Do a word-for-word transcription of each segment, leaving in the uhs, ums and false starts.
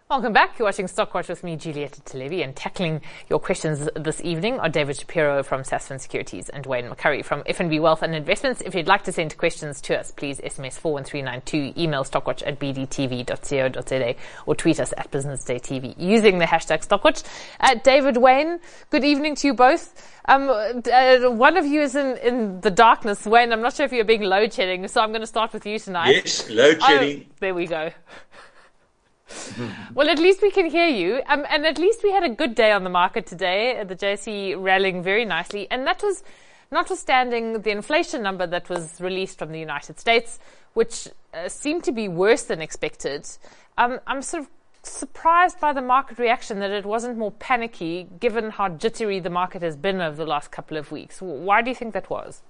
Welcome back. You're watching Stockwatch with me, Julieta Televi, and tackling your questions this evening are David Shapiro from Sasfin Securities and Wayne McCurry from F N B Wealth and Investments. If you'd like to send questions to us, please S M S four one three nine two, email stockwatch at b d t v dot co dot z a, or tweet us at Business Day T V using the hashtag Stockwatch. Uh, David, Wayne, good evening to you both. Um, uh, one of you is in, in the darkness. Wayne, I'm not sure if you're being load shedding, so I'm going to start with you tonight. Yes, load shedding. Oh, there we go. Well, at least we can hear you. Um, and at least we had a good day on the market today. The J S E rallying very nicely. And that was notwithstanding the inflation number that was released from the United States, which uh, seemed to be worse than expected. Um, I'm sort of surprised by the market reaction that it wasn't more panicky, given how jittery the market has been over the last couple of weeks. Why do you think that was?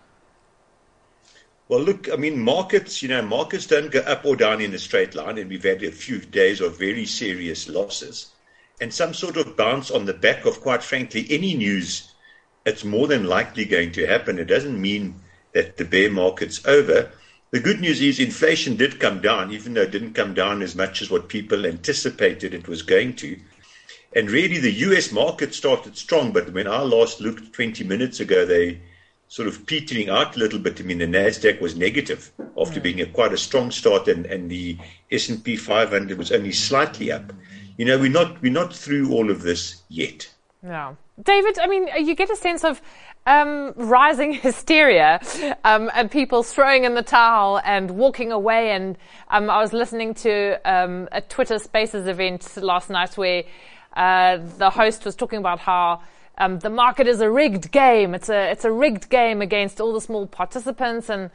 Well, look, I mean, markets, you know, markets don't go up or down in a straight line, and we've had a few days of very serious losses. And some sort of bounce on the back of, quite frankly, any news, it's more than likely going to happen. It doesn't mean that the bear market's over. The good news is inflation did come down, even though it didn't come down as much as what people anticipated it was going to. And really, the U S market started strong, but when I last looked twenty minutes ago, they sort of petering out a little bit. I mean, the NASDAQ was negative after being a quite a strong start, and, and the S and P five hundred was only slightly up. You know, we're not we're not through all of this yet. No. David, I mean, you get a sense of um, rising hysteria um, and people throwing in the towel and walking away. And um, I was listening to um, a Twitter Spaces event last night where uh, the host was talking about how Um, the market is a rigged game. It's a it's a rigged game against all the small participants, and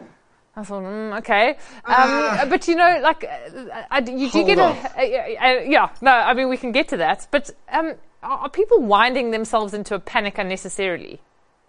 I thought, mm, okay. Um, uh, but you know, like, uh, I, you do get a, a, a, a yeah. No, I mean we can get to that. But um, are, are people winding themselves into a panic unnecessarily?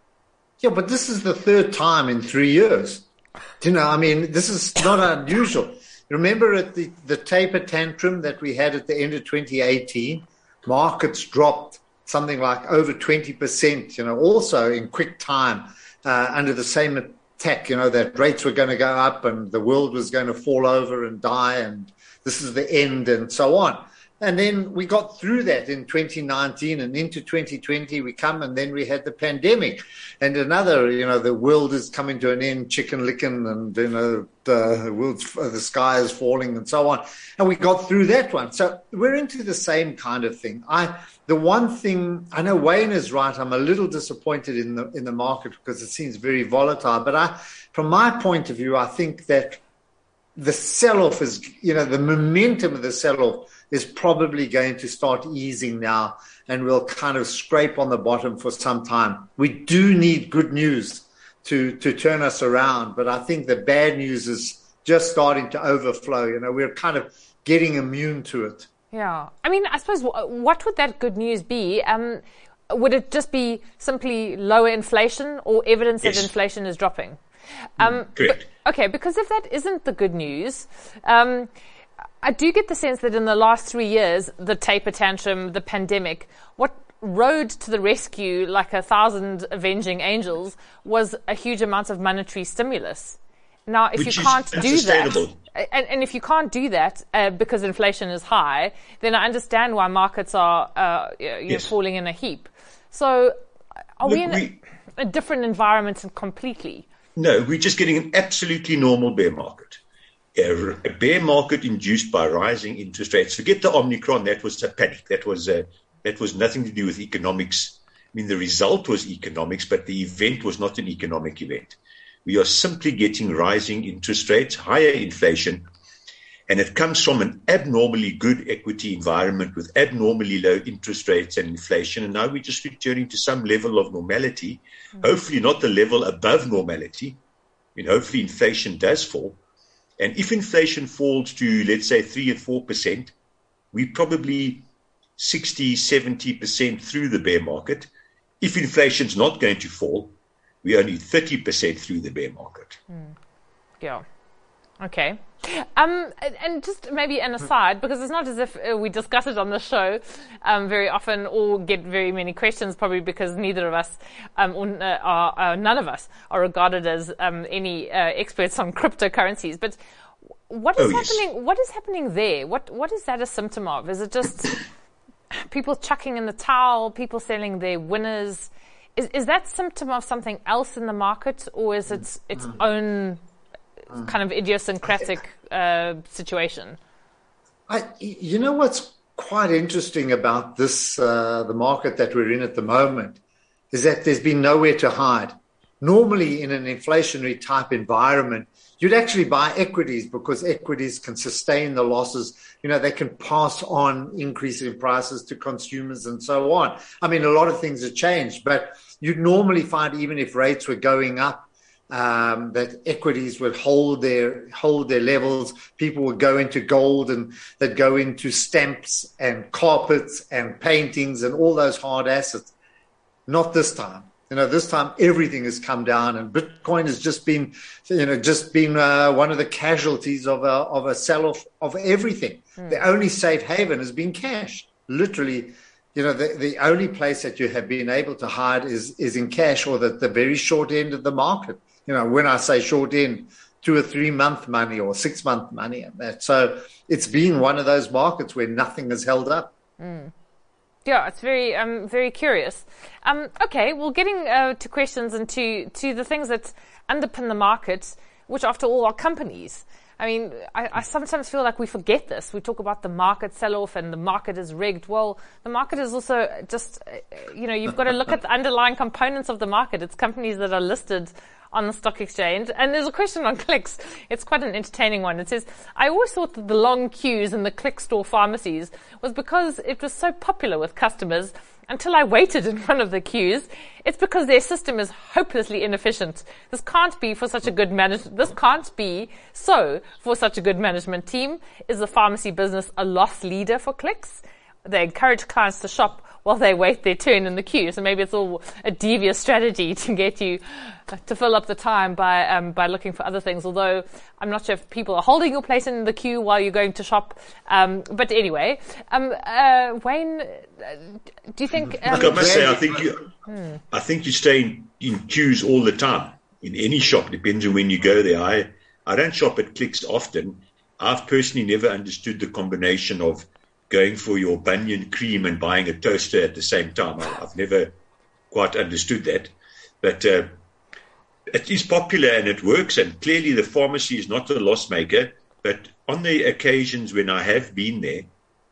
Yeah, but this is the third time in three years. You know, I mean, this is not unusual. Remember at the the taper tantrum that we had at the end of twenty eighteen, markets dropped something like over twenty percent, you know, also in quick time, uh, under the same attack, you know, that rates were going to go up and the world was going to fall over and die and this is the end and so on. And then we got through that in twenty nineteen and into twenty twenty we come, and then we had the pandemic and another, you know, the world is coming to an end, chicken licking, and, you know, the world's, the sky is falling and so on. And we got through that one. So we're into the same kind of thing. I, the one thing, I know Wayne is right. I'm a little disappointed in the, in the market because it seems very volatile. But I, from my point of view, I think that the sell-off is, you know, the momentum of the sell-off is probably going to start easing now, and we'll kind of scrape on the bottom for some time. We do need good news to, to turn us around, but I think the bad news is just starting to overflow. You know, we're kind of getting immune to it. Yeah. I mean, I suppose, what would that good news be? Um, would it just be simply lower inflation or evidence yes. that inflation is dropping? Um, Correct. But, okay, because if that isn't the good news, um, I do get the sense that in the last three years, the taper tantrum, the pandemic, what rode to the rescue like a thousand avenging angels was a huge amount of monetary stimulus. Now, if Which you can't is do that, and, and if you can't do that uh, because inflation is high, then I understand why markets are uh, you know, yes. falling in a heap. So are Look, we in we, a, a different environment completely? No, we're just getting an absolutely normal bear market. A, a bear market induced by rising interest rates. Forget the Omicron. That was a panic. That was a, that was nothing to do with economics. I mean, the result was economics, but the event was not an economic event. We are simply getting rising interest rates, higher inflation, and it comes from an abnormally good equity environment with abnormally low interest rates and inflation. And now we're just returning to some level of normality, mm-hmm. hopefully not the level above normality. I mean, hopefully inflation does fall. And if inflation falls to, let's say, three and four percent, we're probably sixty, seventy percent through the bear market. If inflation's not going to fall, we're only thirty percent through the bear market. Mm. Yeah. Okay. Um, and just maybe an aside, because it's not as if uh, we discuss it on the show um, very often or get very many questions, probably because neither of us, um, or, uh, are, uh, none of us are regarded as um, any uh, experts on cryptocurrencies. But What is Oh, yes. happening? What is happening there? What What is that a symptom of? Is it just people chucking in the towel, people selling their winners? Is is that symptom of something else in the market, or is it its own kind of idiosyncratic uh, situation? I, you know what's quite interesting about this, uh, the market that we're in at the moment, is that there's been nowhere to hide. Normally, in an inflationary type environment, you'd actually buy equities because equities can sustain the losses. You know, they can pass on increase in prices to consumers and so on. I mean, a lot of things have changed, but you'd normally find even if rates were going up, um, that equities would hold their hold their levels. People would go into gold and they'd go into stamps and carpets and paintings and all those hard assets. Not this time. You know, this time everything has come down, and Bitcoin has just been, you know, just been uh, one of the casualties of a of a sell-off of everything. Mm. The only safe haven has been cash. Literally, you know, the, the only place that you have been able to hide is is in cash, or the, the very short end of the market. You know, when I say short end, two or three month money or six month money and that. So it's been one of those markets where nothing is held up. Mm. Yeah, it's very, um, very curious. Um, okay, well, getting uh, to questions and to, to the things that underpin the market, which after all are companies. I mean, I, I sometimes feel like we forget this. We talk about the market sell-off and the market is rigged. Well, the market is also just, uh, you know, you've got to look at the underlying components of the market. It's companies that are listed on the stock exchange. And there's a question on Clicks. It's quite an entertaining one. It says, I always thought that the long queues in the Click store pharmacies was because it was so popular with customers until I waited in front of the queues. It's because their system is hopelessly inefficient. This can't be for such a good manage- This can't be so for such a good management team. Is the pharmacy business a loss leader for Clicks? They encourage clients to shop while they wait their turn in the queue. So maybe it's all a devious strategy to get you to fill up the time by um, by looking for other things. Although I'm not sure if people are holding your place in the queue while you're going to shop. Um, but anyway, um, uh, Wayne, do you think? Um, Look, I must say, I think you, hmm. I think you stay in, in queues all the time in any shop. Depends on when you go there. I I don't shop at Clicks often. I've personally never understood the combination of going for your Bunyan cream and buying a toaster at the same time. I've never quite understood that. But uh, it is popular and it works, and clearly the pharmacy is not a loss maker. But on the occasions when I have been there,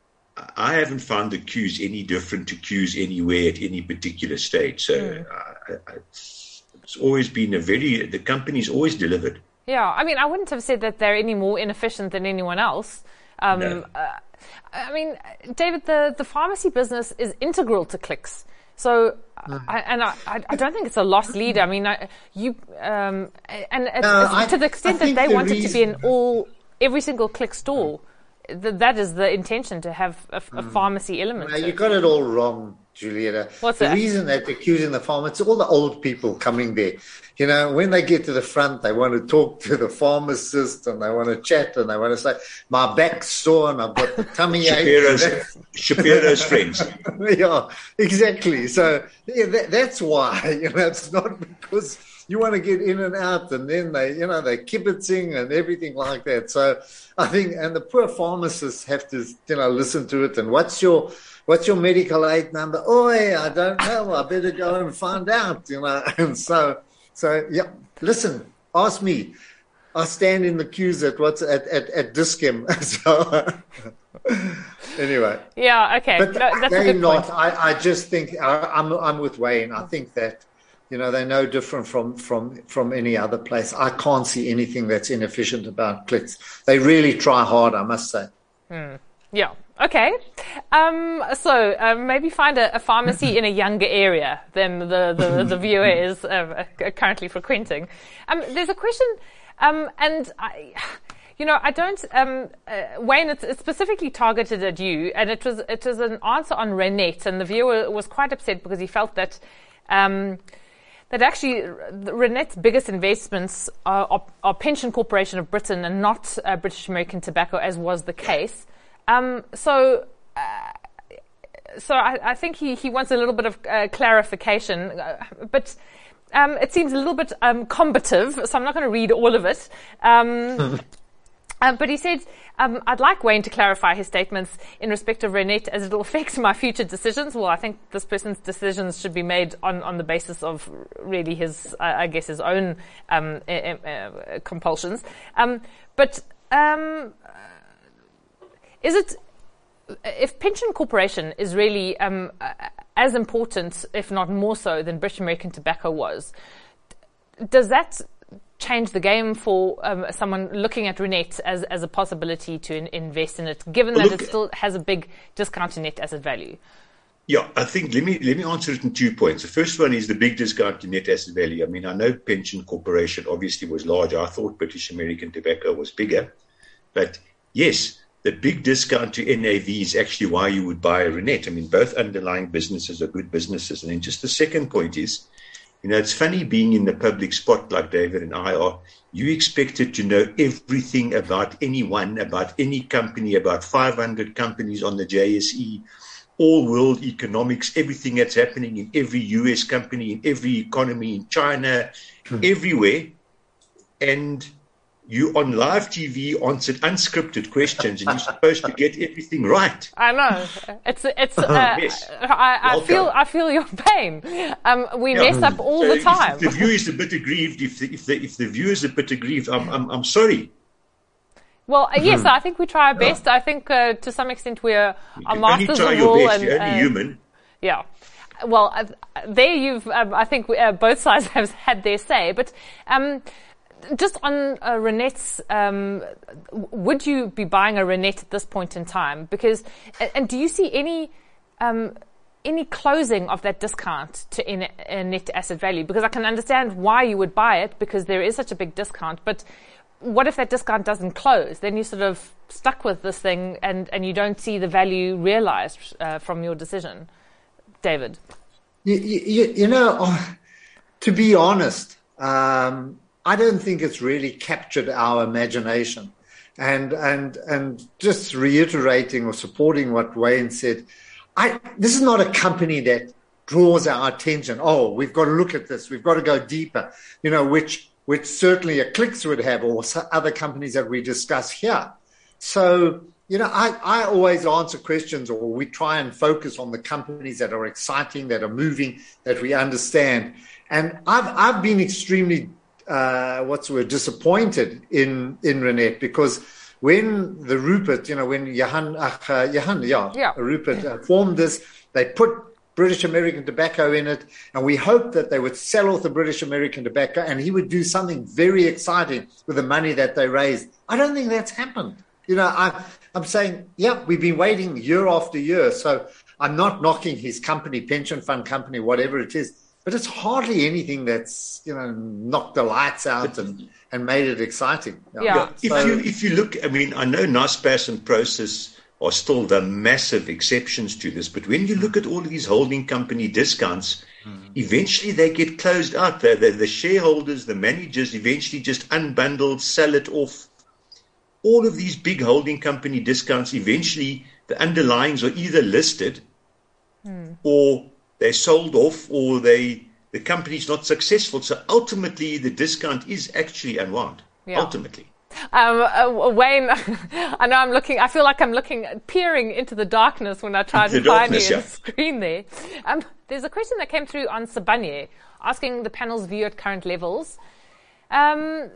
I haven't found the queues any different to queues anywhere at any particular stage. So mm. I, I, it's, it's always been a very, the company's always delivered. Yeah, I mean, I wouldn't have said that they're any more inefficient than anyone else. Um, no. uh, I mean, David, the, the pharmacy business is integral to Clicks. So, mm. I, and I, I don't think it's a loss leader. I mean, I, you, um, and it's, no, it's I, to the extent that they the wanted reason, to be in all, every single Click store, th- that is the intention, to have a, a mm. pharmacy element. No, you got it all wrong, Julieta. What's the that? reason that they're accusing the farm, it's all the old people coming there. You know, when they get to the front, they want to talk to the pharmacist and they want to chat and they want to say, my back's sore and I've got the tummy Shapiro's, ache. Shapiro's friends. Yeah, exactly. So yeah, that, that's why, you know, it's not because you want to get in and out and then they, you know, they're kibitzing and everything like that. So I think, and the poor pharmacists have to, you know, listen to it. And what's your, what's your medical aid number? Oh, yeah, I don't know. I better go and find out, you know. And so, so yeah, listen, ask me. I stand in the queues at what's at, at, at Dis-Chem. So anyway. Yeah, okay. But no, that's they're a good not, point. I, I just think, I, I'm, I'm with Wayne. I think that, you know, they're no different from, from, from any other place. I can't see anything that's inefficient about Clicks. They really try hard, I must say. Hmm. Yeah. Okay. Um, so uh, maybe find a, a pharmacy in a younger area than the, the, the viewer is uh, currently frequenting. Um, there's a question, um, and I, you know, I don't, um, uh, Wayne, it's, it's specifically targeted at you, and it was it was an answer on Renet, and the viewer was quite upset because he felt that um, that actually Renet's biggest investments are, are, are Pension Corporation of Britain and not uh, British American Tobacco, as was the case. Um, so, uh, so I, I think he, he wants a little bit of uh, clarification, uh, but um, it seems a little bit um, combative, so I'm not going to read all of it. Um, Uh, but he said, um, I'd like Wayne to clarify his statements in respect of Renet as it will affect my future decisions. Well, I think this person's decisions should be made on, on the basis of really his, uh, I guess, his own um, uh, uh, compulsions. Um, but um, is it, if Pension Corporation is really um, as important, if not more so, than British American Tobacco was, does that change the game for um, someone looking at Renet as, as a possibility to in, invest in it, given that Look, it still has a big discount to net asset value? Yeah, I think let me let me answer it in two points. The first one is the big discount to net asset value. I mean, I know Pension Corporation obviously was larger. I thought British American Tobacco was bigger. But yes, the big discount to N A V is actually why you would buy a Renet. I mean, both underlying businesses are good businesses. And then just the second point is, you know, it's funny being in the public spot like David and I are. You expected to know everything about anyone, about any company, about five hundred companies on the J S E, all world economics, everything that's happening in every U S company, in every economy, in China, hmm. everywhere. And you on live T V answered unscripted questions, and you're supposed to get everything right. I know it's it's. Uh, yes. I, I feel I feel your pain. Um, we yeah. mess up all so the time. If the viewer is a bit aggrieved, if the if the if the viewer is a bit aggrieved, I'm I'm I'm sorry. Well, uh, yes, I think we try our best. Yeah. I think uh, to some extent we're our masters of all, and you're only uh, human. Yeah. Well, uh, there you've. Um, I think we, uh, both sides have had their say, but. Um, Just on uh, Renet's, um, would you be buying a Renet at this point in time? Because, and do you see any um, any closing of that discount to in, uh, net asset value? Because I can understand why you would buy it, because there is such a big discount. But what if that discount doesn't close? Then you're sort of stuck with this thing, and, and you don't see the value realized uh, from your decision, David. You, you, you know, oh, to be honest. Um, I don't think it's really captured our imagination. And and and just reiterating or supporting what Wayne said, I this is not a company that draws our attention. Oh, we've got to look at this. We've got to go deeper, you know, which which certainly a Clicks would have, or other companies that we discuss here. So, you know, I, I always answer questions, or we try and focus on the companies that are exciting, that are moving, that we understand. And I've I've been extremely Uh, what's the word, disappointed in, in Renet, because when the Rupert, you know, when Johan, uh, Johan yeah, yeah. Rupert uh, formed this, they put British American Tobacco in it, and we hoped that they would sell off the British American Tobacco and he would do something very exciting with the money that they raised. I don't think that's happened. You know, I, I'm saying, yeah, we've been waiting year after year, so I'm not knocking his company, pension fund company, whatever it is. But it's hardly anything that's, you know, knocked the lights out and, and made it exciting. Yeah. yeah. If so, you if you look, I mean, I know Naspers and Prosus are still the massive exceptions to this, but when you look at all of these holding company discounts, mm. eventually they get closed out. The, the, the shareholders, the managers eventually just unbundle, sell it off. All of these big holding company discounts, eventually the underlyings are either listed mm. or they're sold off, or they the company's not successful. So ultimately, the discount is actually unwound. Yeah. Ultimately. Um, uh, Wayne, I know I'm looking, I feel like I'm looking, peering into the darkness when I try to find you on the screen there. Um, there's a question that came through on Sibanye, asking the panel's view at current levels. Um,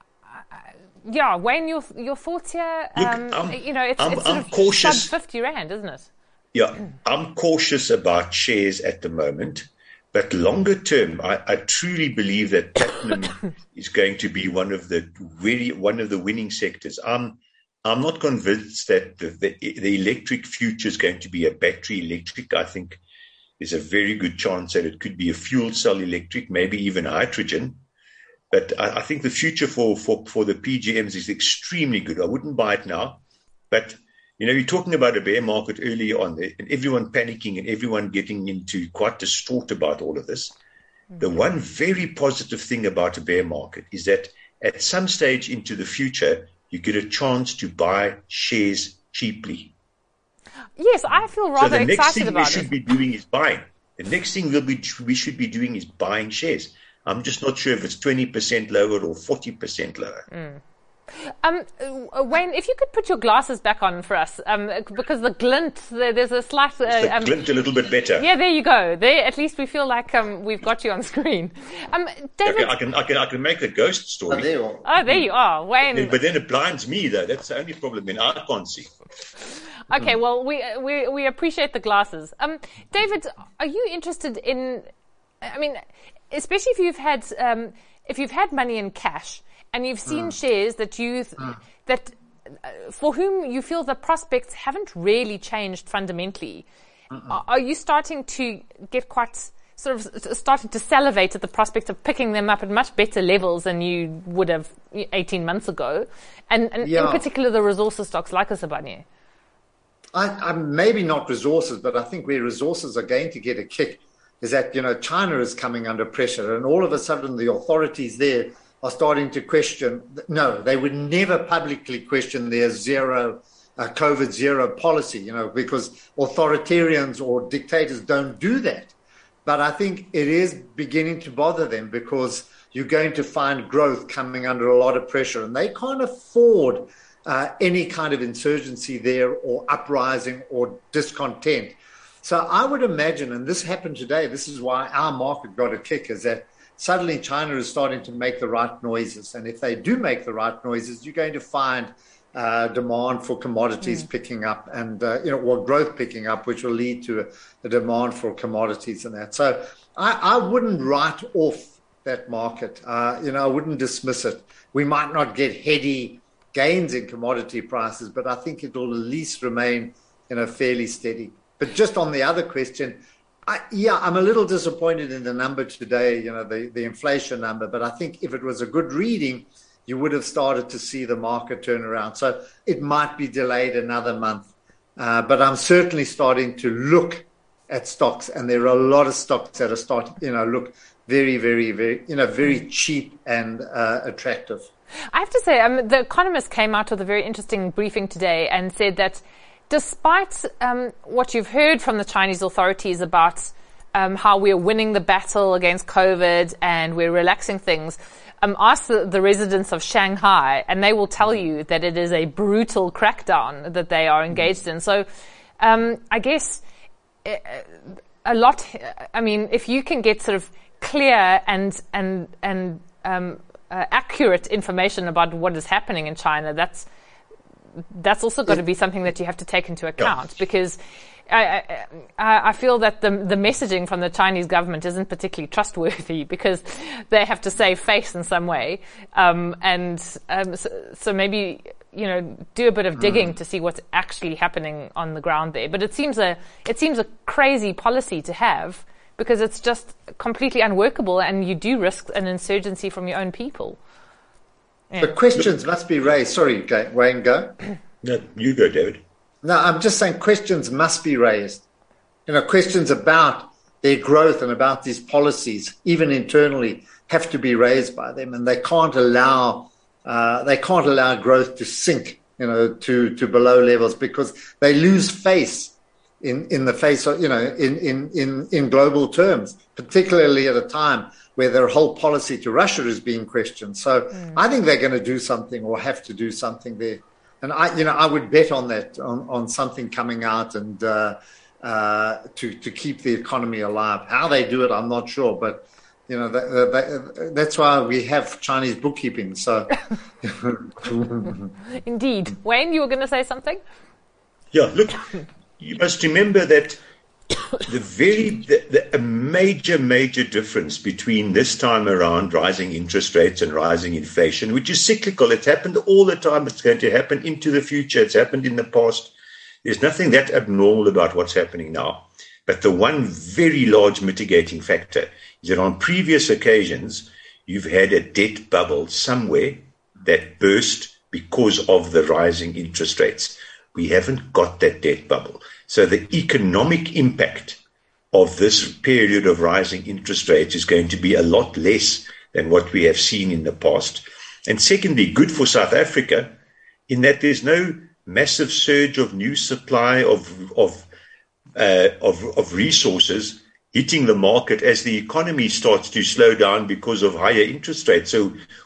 yeah, Wayne, your your thoughts here? Um, Look, I'm, you know, it's, I'm, it's sort I'm of cautious. sub fifty rand, isn't it? Yeah, I'm cautious about shares at the moment, but longer term, I, I truly believe that platinum is going to be one of the very one of the winning sectors. I'm I'm not convinced that the, the, the electric future is going to be a battery electric. I think there's a very good chance that it could be a fuel cell electric, maybe even hydrogen. But I, I think the future for, for, for the P G Ms is extremely good. I wouldn't buy it now, but you know, you're talking about a bear market earlier on, and everyone panicking and everyone getting into quite distraught about all of this. Mm-hmm. The one very positive thing about a bear market is that at some stage into the future, you get a chance to buy shares cheaply. Yes, I feel rather excited about it. So the next thing we it. should be doing is buying. The next thing we'll be, we should be doing is buying shares. I'm just not sure if it's twenty percent lower or forty percent lower. Mm. Um, uh, Wayne, if you could put your glasses back on for us, um, because the glint, there, there's a slight... Uh, the um, glint a little bit better. Yeah, there you go. There, at least we feel like um, we've got you on screen. Um, David, okay, I can, I can, I can make a ghost story. Oh, there you are. Oh, there you are, Wayne. But then it blinds me, though. That's the only problem. Then I can't see. Okay, well, we we we appreciate the glasses. Um, David, are you interested in? I mean, especially if you've had um, if you've had money in cash and you've seen mm. shares that you th- mm. that uh, for whom you feel the prospects haven't really changed fundamentally. Are, are you starting to get quite sort of starting to salivate at the prospect of picking them up at much better levels than you would have eighteen months ago, and, and yeah. in particular the resources stocks like a Sibanye? I, I maybe not resources, but I think where resources are going to get a kick is that, you know, China is coming under pressure, and all of a sudden the authorities there are starting to question. No, they would never publicly question their zero, uh, COVID zero policy, you know, because authoritarians or dictators don't do that. But I think it is beginning to bother them because you're going to find growth coming under a lot of pressure, and they can't afford Uh, any kind of insurgency there or uprising or discontent. So I would imagine, and this happened today, this is why our market got a kick, is that suddenly China is starting to make the right noises. And if they do make the right noises, you're going to find uh, demand for commodities mm. picking up and, uh, you know, or growth picking up, which will lead to a, a demand for commodities and that. So I, I wouldn't write off that market. Uh, you know, I wouldn't dismiss it. We might not get heady gains in commodity prices, but I think it will at least remain, you know, fairly steady. But just on the other question, I, yeah, I'm a little disappointed in the number today, you know, the, the inflation number, but I think if it was a good reading, you would have started to see the market turn around. So it might be delayed another month. Uh, but I'm certainly starting to look at stocks, and there are a lot of stocks that are starting, you know, look very, very, very, you know, very cheap and uh, attractive. I have to say, um, The Economist came out with a very interesting briefing today and said that despite um, what you've heard from the Chinese authorities about um, how we're winning the battle against COVID and we're relaxing things, um, ask the, the residents of Shanghai and they will tell you that it is a brutal crackdown that they are engaged in. So um, I guess a lot, I mean, if you can get sort of clear and, and, and um, Uh, accurate information about what is happening in China, that's that's also got to be something that you have to take into account, yeah. because I, I, I feel that the the messaging from the Chinese government isn't particularly trustworthy because they have to save face in some way, um, and um, so, so maybe you know do a bit of digging mm. to see what's actually happening on the ground there. But it seems a it seems a crazy policy to have, because it's just completely unworkable, and you do risk an insurgency from your own people. Yeah. The questions must be raised. Sorry, Wayne, go. No, you go, David. No, I'm just saying questions must be raised. You know, questions about their growth and about these policies, even internally, have to be raised by them, and they can't allow uh, they can't allow growth to sink, you know, to to below levels, because they lose face. In, in the face of, you know, in, in, in, in global terms, particularly at a time where their whole policy to Russia is being questioned. So mm. I think they're going to do something or have to do something there. And I, you know, I would bet on that, on, on something coming out and uh, uh, to, to keep the economy alive. How they do it, I'm not sure. But, you know, that, that, that's why we have Chinese bookkeeping. So, Indeed. Wayne, you were going to say something? Yeah, look. You must remember that the very the, the, a major, major difference between this time around rising interest rates and rising inflation, which is cyclical. It's happened all the time. It's going to happen into the future. It's happened in the past. There's nothing that abnormal about what's happening now. But the one very large mitigating factor is that on previous occasions, you've had a debt bubble somewhere that burst because of the rising interest rates. We haven't got that debt bubble. So the economic impact of this period of rising interest rates is going to be a lot less than what we have seen in the past. And secondly, good for South Africa in that there's no massive surge of new supply of of uh, of, of resources hitting the market as the economy starts to slow down because of higher interest rates. So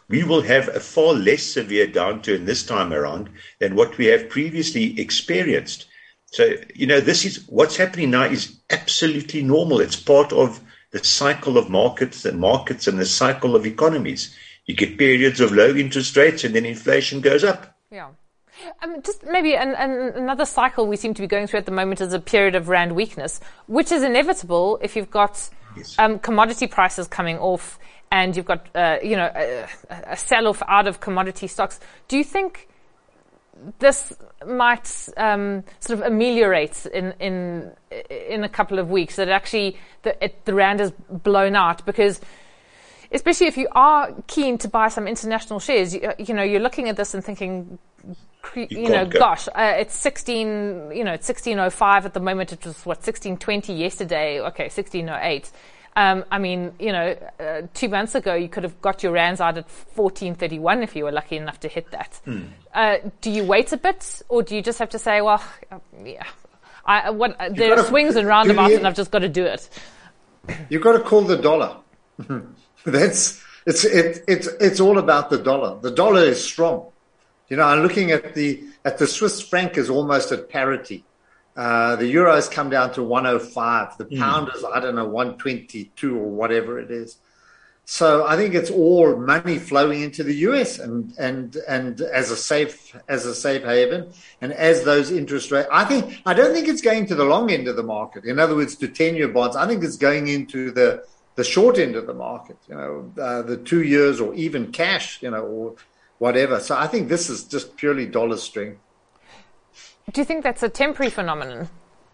we will have a far less severe downturn this time around than what we have previously experienced. So, you know, this is what's happening now is absolutely normal. It's part of the cycle of markets and markets and the cycle of economies. You get periods of low interest rates and then inflation goes up. Yeah. Um, just maybe an, an, another cycle we seem to be going through at the moment is a period of rand weakness, which is inevitable if you've got yes. um, commodity prices coming off and you've got, uh, you know, a, a sell-off out of commodity stocks. Do you think this might um, sort of ameliorate in in in a couple of weeks, that actually the, it, the rand is blown out? Because especially if you are keen to buy some international shares, you, you know, you're looking at this and thinking, you, you know, go. gosh, uh, it's sixteen, you know, it's sixteen oh five at the moment. It was what, sixteen twenty yesterday. Okay, sixteen oh eight. Um, I mean, you know, uh, two months ago you could have got your rands out at fourteen thirty-one if you were lucky enough to hit that. Mm. Uh, do you wait a bit, or do you just have to say, well, uh, yeah, I, what, uh, there are swings and roundabouts, and I've just got to do it? You've got to call the dollar. That's it's it, it's it's all about the dollar. The dollar is strong. You know, I'm looking at the at the Swiss franc is almost at parity. Uh, the euro has come down to one oh five. The pound mm. is, I don't know, one twenty-two or whatever it is. So I think it's all money flowing into the U S and and and as a safe as a safe haven, and as those interest rates. I think I don't think it's going to the long end of the market. In other words, to ten-year bonds. I think it's going into the the short end of the market. You know, uh, the two years or even cash. You know, or whatever. So I think this is just purely dollar strength. Do you think that's a temporary phenomenon?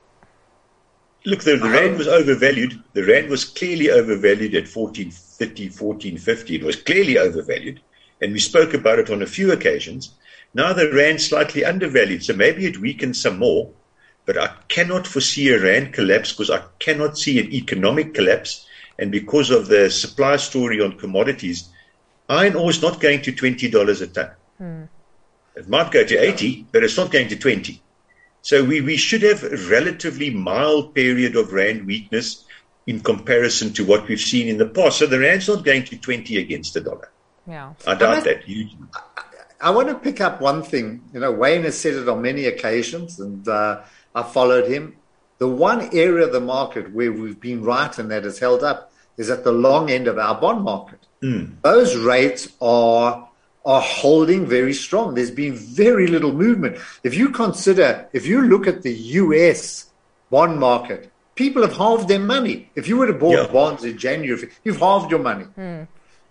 Look, the, the rand was overvalued. The rand was clearly overvalued at fourteen thirty, fourteen fifty. It was clearly overvalued, and we spoke about it on a few occasions. Now the rand's slightly undervalued, so maybe it weakens some more, but I cannot foresee a rand collapse because I cannot see an economic collapse, and because of the supply story on commodities, iron ore is not going to twenty dollars a ton. Hmm. It might go to eighty, but it's not going to twenty. So we, we should have a relatively mild period of rand weakness in comparison to what we've seen in the past. So the rand's not going to twenty against the dollar. Yeah, I doubt that. You, I, I want to pick up one thing. You know, Wayne has said it on many occasions, and uh, I followed him. The one area of the market where we've been right and that has held up is at the long end of our bond market. Mm. Those rates are are holding very strong. There's been very little movement. If you consider, if you look at the U S bond market, people have halved their money. If you would have bought yeah. bonds in January, you've halved your money. Hmm.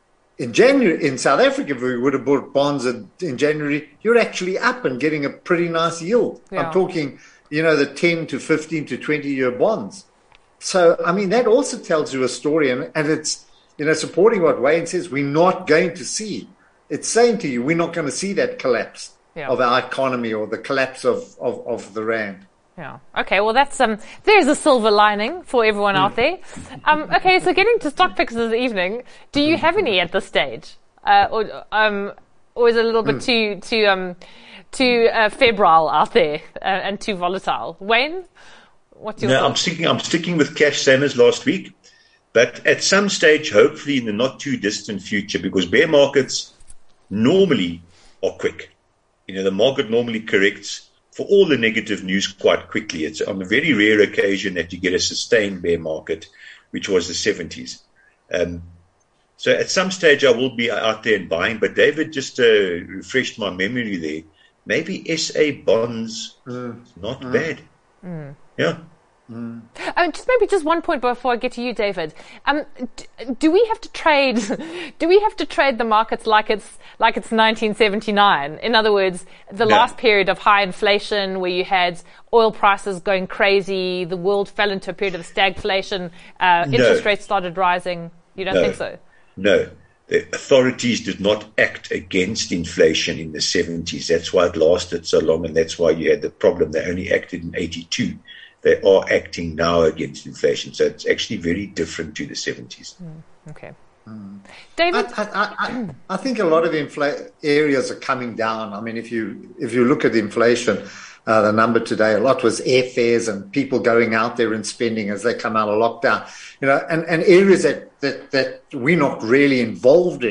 In January, in South Africa, if we would have bought bonds in, in January, you're actually up and getting a pretty nice yield. Yeah. I'm talking, you know, the ten to fifteen to twenty year bonds. So, I mean, that also tells you a story, and, and it's, you know, supporting what Wayne says. We're not going to see It's saying to you, we're not going to see that collapse yeah. of our economy or the collapse of, of, of the rand. Yeah. Okay. Well, that's um. There's a silver lining for everyone out there. Um. Okay. So, getting to stock picks this evening, do you have any at this stage, uh, or um, or is it a little bit too too um too uh, febrile out there uh, and too volatile? Wayne, what's your? No, thought? I'm sticking. I'm sticking with cash same as last week, but at some stage, hopefully in the not too distant future, because bear markets normally are quick. You know, the market normally corrects for all the negative news quite quickly. It's on a very rare occasion that you get a sustained bear market, which was the seventies. Um, so at some stage I will be out there and buying, but David just uh, refreshed my memory there. Maybe S A bonds, mm. not mm. bad. Mm. Yeah. Mm. Um, just maybe just one point before I get to you, David. Um, do, do we have to trade? Do we have to trade the markets like it's like it's nineteen seventy-nine? In other words, the no. last period of high inflation, where you had oil prices going crazy, the world fell into a period of stagflation, uh, no. interest rates started rising. You don't no. think so? No. The authorities did not act against inflation in the seventies. That's why it lasted so long, and that's why you had the problem. They only acted in eighty-two. They are acting now against inflation. So it's actually very different to the seventies. Mm, okay. Mm. David? I, I, I, I think a lot of infl- areas are coming down. I mean, if you if you look at inflation, uh, the number today, a lot was airfares and people going out there and spending as they come out of lockdown. You know, and, and areas that, that, that we're not really involved in.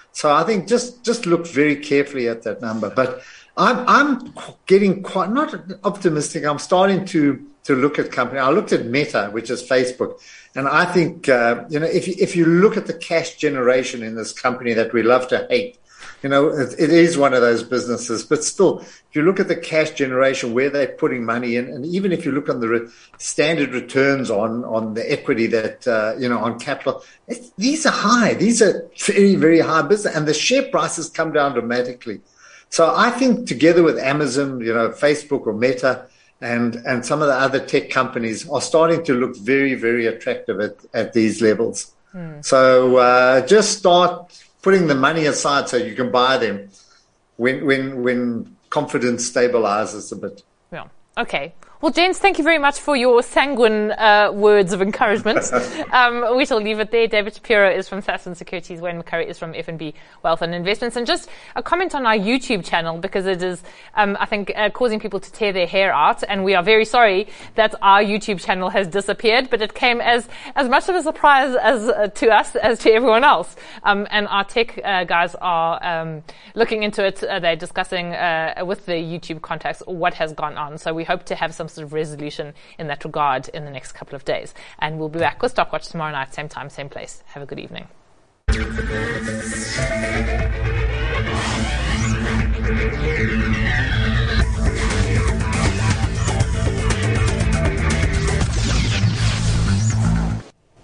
So I think just, just look very carefully at that number. But I'm I'm getting quite not optimistic. I'm starting to to look at company. I looked at Meta, which is Facebook, and I think uh, you know if you, if you look at the cash generation in this company that we love to hate, you know it, it is one of those businesses. But still, if you look at the cash generation, where they're putting money in, and even if you look on the re- standard returns on on the equity that uh, you know on capital, it's, these are high. These are very very high business, and the share prices come down dramatically. So I think together with Amazon, you know, Facebook or Meta and, and some of the other tech companies are starting to look very, very attractive at, at these levels. Mm. So uh, just start putting the money aside so you can buy them when when when confidence stabilizes a bit. Yeah. Okay. Well, James, thank you very much for your sanguine uh, words of encouragement. um, we shall leave it there. David Shapiro is from Sasson Securities. Wayne McCurry is from F N B Wealth and Investments. And just a comment on our YouTube channel, because it is, um, I think, uh, causing people to tear their hair out. And we are very sorry that our YouTube channel has disappeared, but it came as, as much of a surprise as uh, to us as to everyone else. Um, and our tech uh, guys are um, looking into it. Uh, they're discussing uh, with the YouTube contacts what has gone on. So we hope to have some sort of resolution in that regard in the next couple of days. And we'll be back with Stockwatch tomorrow night, same time, same place. Have a good evening. Thank you.